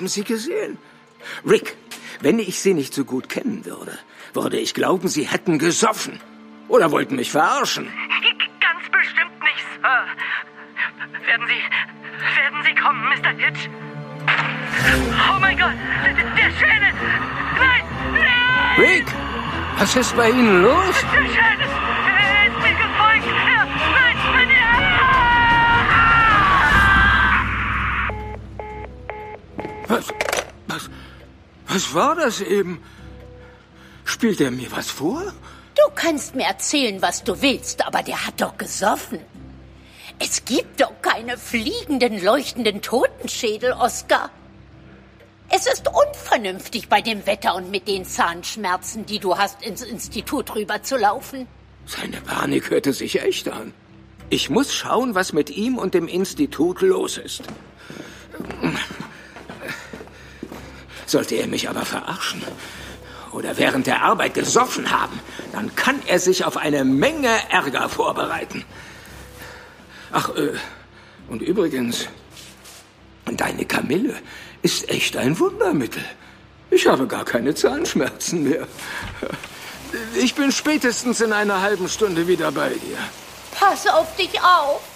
haben Sie gesehen? Rick, wenn ich Sie nicht so gut kennen würde, würde ich glauben, Sie hätten gesoffen. Oder wollten mich verarschen. Ganz bestimmt nicht, Sir. Werden Sie kommen, Mr. Hitch? Oh mein Gott, der Schädel! Nein! Nein! Rick, was ist bei Ihnen los? Der Schädel ist mir gefolgt! Ja, nein! Was war das eben? Spielt er mir was vor? Du kannst mir erzählen, was du willst, aber der hat doch gesoffen. Es gibt doch keine fliegenden, leuchtenden Totenschädel, Oscar. Es ist unvernünftig, bei dem Wetter und mit den Zahnschmerzen, die du hast, ins Institut rüberzulaufen. Seine Panik hörte sich echt an. Ich muss schauen, was mit ihm und dem Institut los ist. Sollte er mich aber verarschen oder während der Arbeit gesoffen haben, dann kann er sich auf eine Menge Ärger vorbereiten. Ach, und übrigens, deine Kamille ist echt ein Wundermittel. Ich habe gar keine Zahnschmerzen mehr. Ich bin spätestens in einer halben Stunde wieder bei dir. Pass auf dich auf.